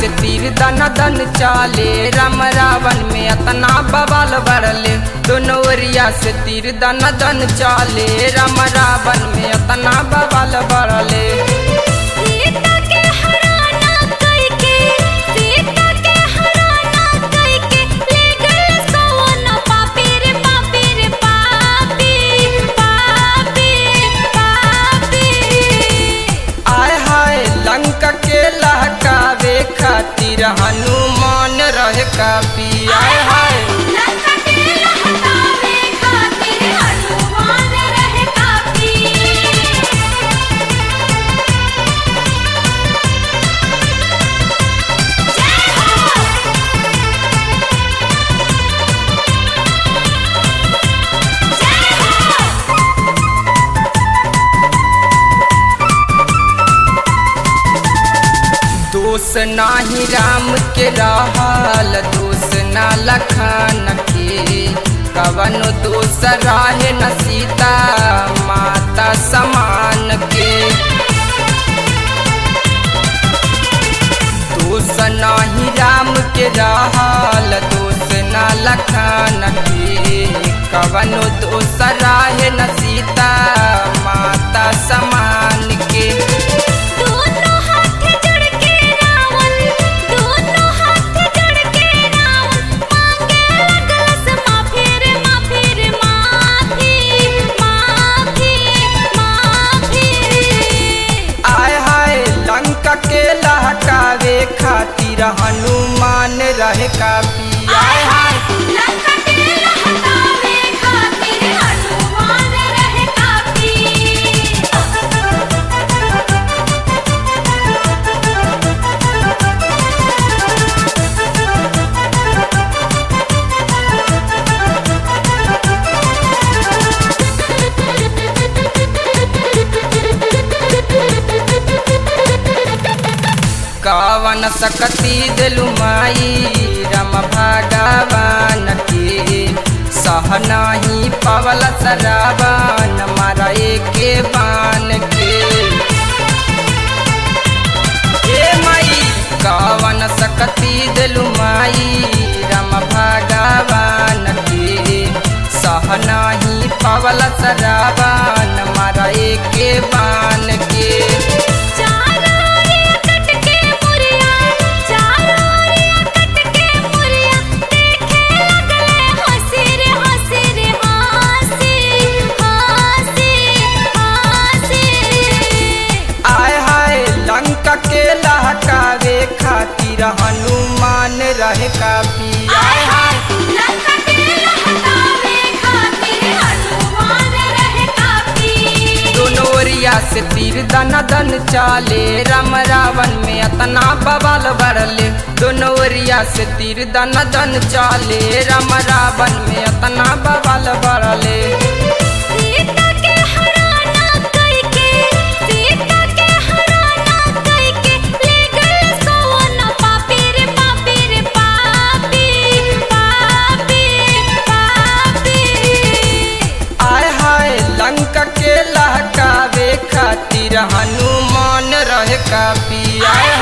से तीर दन दन चाले, राम रावण में अतना बवाल बढ़ले। दोनों ओरिया से तीर दन दन चाले, राम रावण में अतना बवाल बढ़ले। खातिर हनुमान रहे काफी। आए हाय लंका के लहकावे खातिर हनुमान रहे काफी। जय हो जय हो। दोष नाही राम के रहल, दोष ना लखन के, कवनो दोष रहे न सीता माता समान के। दोष नाही राम के रहल, दोष ना लखन के, कवनो दोष रहे न सीता माता समान के। खातिर हनुमान रहे काफी। आए हाय लंका के लहकावे खातिर हनुमान रहे काफी। कवन सकती दिलु माई राम भगवान के, सह नाही पवल रावण मारा के बान के। ए माई कवन सकती दिलु माई राम भगवान के, सह नाही पवल रावण मारा के बान के। खातिर हनुमान रहे काफी। आए हाय लंका के लहकावे खातिर हनुमान रहे काफी। दोनों ओरिया से तीर दन दन चाले, राम रावण में अतना बवाल बढ़ले। दोनों ओरिया से तीर दन दन चाले, राम रावण में अतना बवाल बढ़ले। खातिर हनुमान रहे काफी। आए